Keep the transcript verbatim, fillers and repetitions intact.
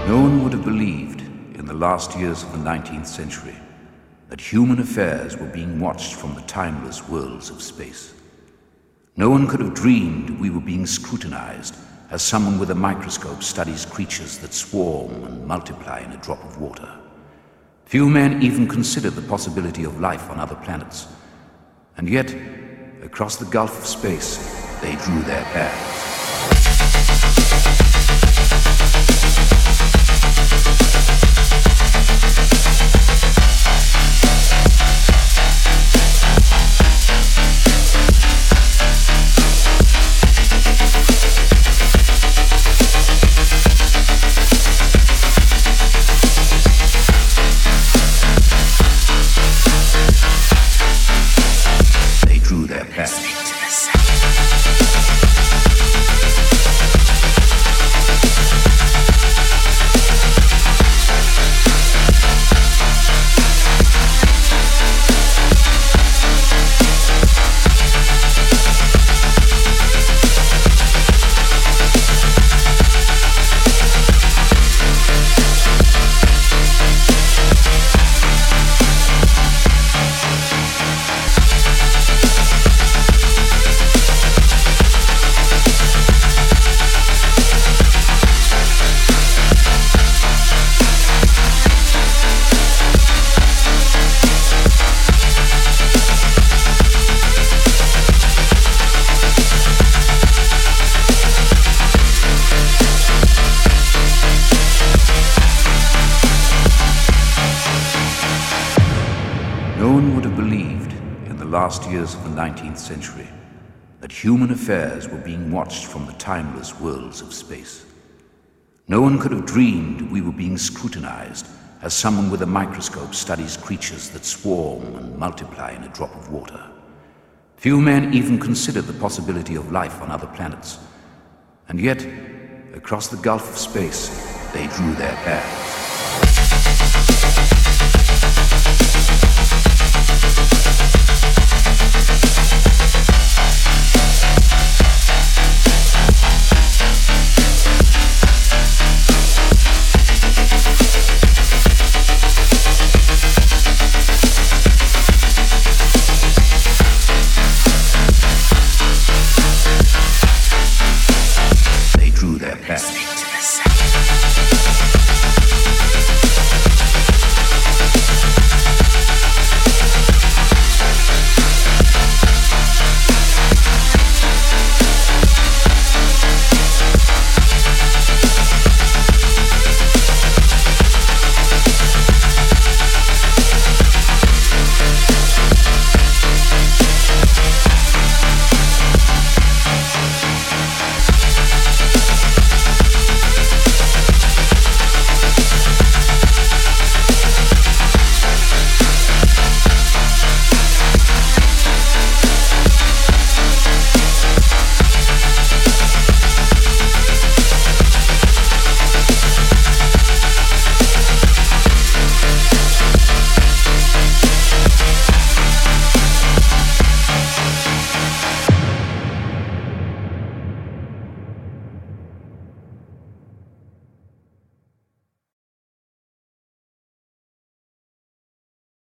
No one would have believed in the last years of the nineteenth century that human affairs were being watched from the timeless worlds of space. No one could have dreamed we were being scrutinized as someone with a microscope studies creatures that swarm and multiply in a drop of water. Few men even considered the possibility of life on other planets. And yet, across the gulf of space, they drew their bags. No one would have believed in the last years of the nineteenth century that human affairs were being watched from the timeless worlds of space. No one could have dreamed we were being scrutinized as someone with a microscope studies creatures that swarm and multiply in a drop of water. Few men even considered the possibility of life on other planets. And yet, across the gulf of space, they drew their bags.